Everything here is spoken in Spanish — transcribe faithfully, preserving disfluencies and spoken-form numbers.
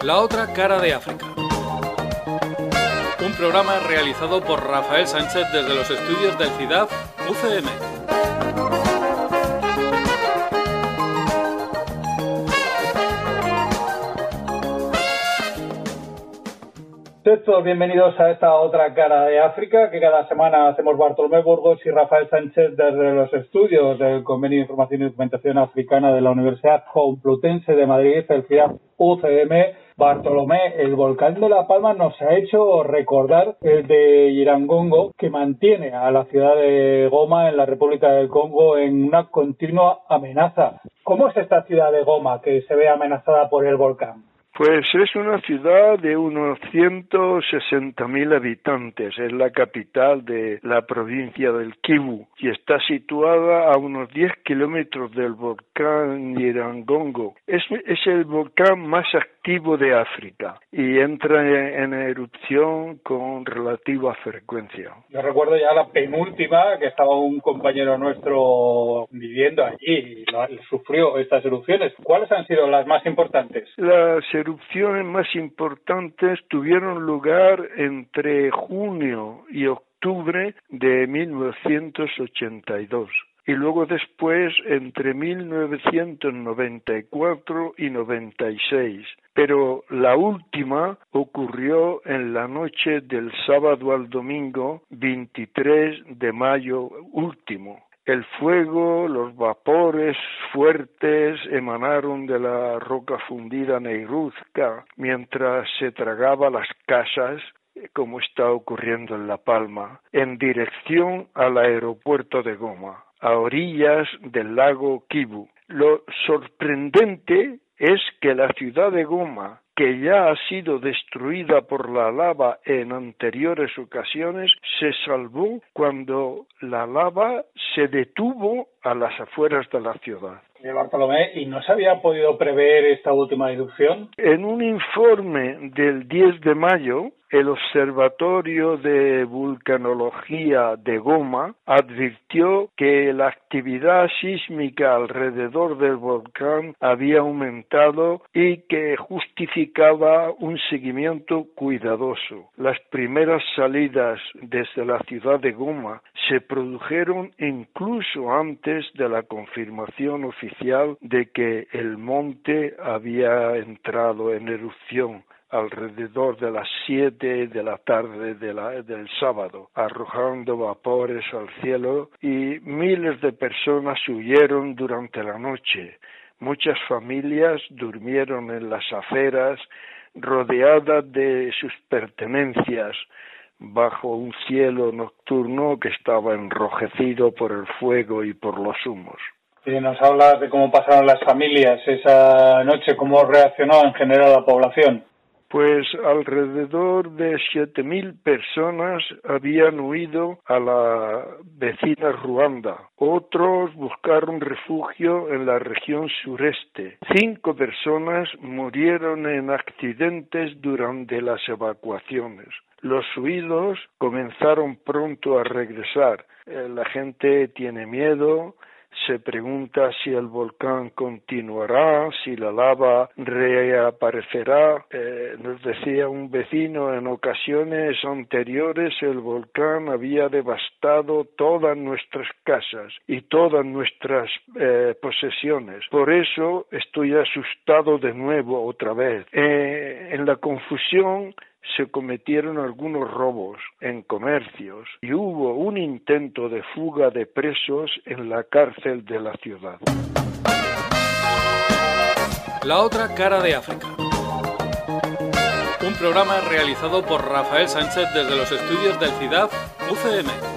La otra cara de África. Un programa realizado por Rafael Sánchez desde los estudios del C I D A F U C M. Todos bienvenidos a esta otra cara de África que cada semana hacemos Bartolomé Burgos y Rafael Sánchez desde los estudios del Convenio de Información y Documentación Africana de la Universidad Complutense de Madrid, el C I D A F U C M. Bartolomé, el volcán de La Palma nos ha hecho recordar el de Nyiragongo, que mantiene a la ciudad de Goma en la República del Congo en una continua amenaza. ¿Cómo es esta ciudad de Goma que se ve amenazada por el volcán? Pues es una ciudad de unos ciento sesenta mil habitantes, es la capital de la provincia del Kivu y está situada a unos diez kilómetros del volcán Nyiragongo. Es, es el volcán más activo de África y entra en, en erupción con relativa frecuencia. Yo recuerdo ya la penúltima, que estaba un compañero nuestro viviendo allí y lo, sufrió estas erupciones. ¿Cuáles han sido las más importantes? Las erupciones más importantes tuvieron lugar entre junio y octubre de mil novecientos ochenta y dos y luego después entre mil novecientos noventa y cuatro y noventa y seis, pero la última ocurrió en la noche del sábado al domingo veintitrés de mayo último. El fuego, los vapores fuertes emanaron de la roca fundida negruzca mientras se tragaba las casas, como está ocurriendo en La Palma, en dirección al aeropuerto de Goma, a orillas del lago Kivu. Lo sorprendente es que la ciudad de Goma, que ya ha sido destruida por la lava en anteriores ocasiones, se salvó cuando la lava se detuvo a las afueras de la ciudad. Eh, Bartolomé, ¿y no se había podido prever esta última erupción? En un informe del diez de mayo, el Observatorio de Vulcanología de Goma advirtió que la actividad sísmica alrededor del volcán había aumentado y que justificaba un seguimiento cuidadoso. Las primeras salidas desde la ciudad de Goma se produjeron incluso antes de la confirmación oficial de que el monte había entrado en erupción alrededor de las siete de la tarde de la, del sábado, arrojando vapores al cielo y miles de personas huyeron durante la noche. Muchas familias durmieron en las aceras, rodeadas de sus pertenencias, bajo un cielo nocturno que estaba enrojecido por el fuego y por los humos. Y nos hablas de cómo pasaron las familias esa noche, cómo reaccionó en general la población. Pues alrededor de siete mil personas habían huido a la vecina Ruanda. Otros buscaron refugio en la región sureste. Cinco personas murieron en accidentes durante las evacuaciones. Los huidos comenzaron pronto a regresar. Eh, la gente tiene miedo. Se pregunta si el volcán continuará, si la lava reaparecerá. Eh, nos decía un vecino, en ocasiones anteriores el volcán había devastado todas nuestras casas y todas nuestras eh, posesiones. Por eso estoy asustado de nuevo otra vez. Eh, en la confusión se cometieron algunos robos en comercios y hubo un intento de fuga de presos en la cárcel de la ciudad. La otra cara de África. Un programa realizado por Rafael Sánchez desde los estudios del C I D A F U C M.